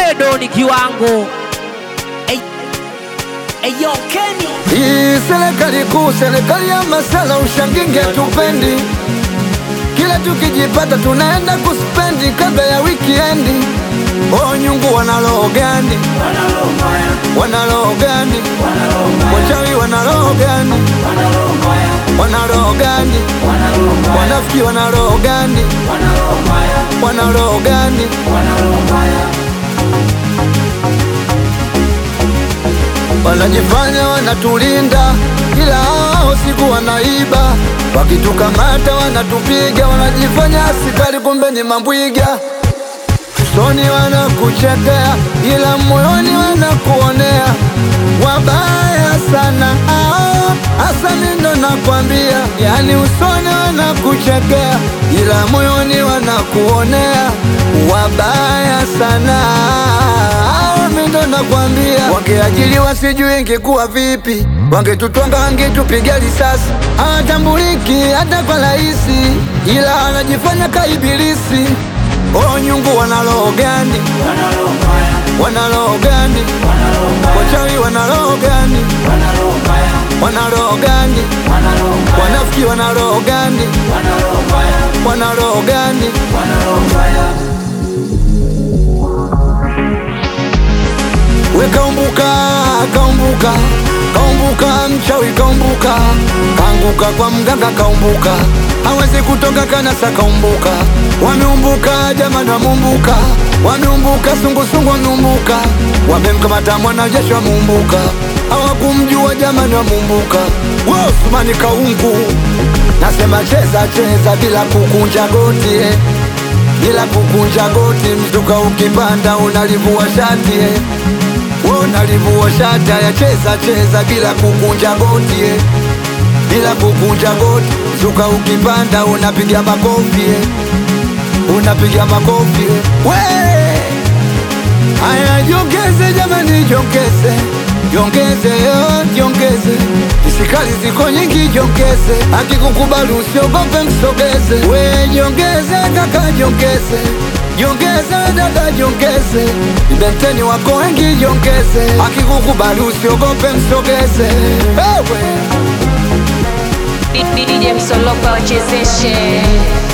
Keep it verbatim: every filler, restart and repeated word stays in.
Edo ni kiwango. Hey, hey yo Kenny. Hii serikali kuu, serikali ya masala ushanginge tupendi. Kila tukijipata tunaenda kuspendi kabla ya weekendi. Oh nyungu wanaloho gani? Wanaloho gani? Wachawi wanaloho gani? Wanaloho gani? Wanafiki wanaloho gani? Wanaloho gani? Wanajifanya wanatulinda, ila hao siku wanaiba. Wakitukamata wanatupiga, wanajifanya askari kumbe ni mambwiga. Usoni wanakuchekea, ila moyoni wanakuonea. Wabaya sana hao, hasa mimi ndo nakwambia. Yani usoni wanakuchekea, ila moyoni wanakuonea. Wabaya sana hao, mimi ndo nakwambia. Wangeajiriwa sijui ingekuwa vipi, wangetutwanga wangetupiga risasi. Hawatambuliki hata kwa rahisi, ila wanajifanya kaibilisi. Oh nyungu wanaloho gani? Wanaloho gani? Wachawi wanaloho gani? Wanaloho gani? Wanafiki wanaloho gani? Wanaloho gani? We kaumbuka, kaumbuka, kaumbuka, mchawi kaumbuka. Kaanguka kwa mganga kaumbuka, hawezi kutoka kanasa kaumbuka. Wameumbuka jamani wameumbuka, wameumbuka sungusungu wameumbuka. Wamemkamata mwanajeshi wameumbuka, hawakumjua jamani wameumbuka. Wow, Sumani kaungu, nasema cheza cheza bila kukunja goti eh. Bila kukunja goti, mzuka ukipanda unalivua shati eh. Unalivua shati ya cheza cheza bila kukunja goti eh. Bila kukunja goti, mzuka ukipanda unapiga makofi eh. Unapiga makofi eh. We aya jongeze jamani jongeze, jongeze yo jongeze. Isikali ziko nyingi jongeze, akikukubali usiogope msogeze. We jongeze kaka jongeze, jongeze dada jongeze. Ibenteni wako wengi jongeze, akikukubali usiogope msogeze. Ewe D J Msolopa wachezeshe.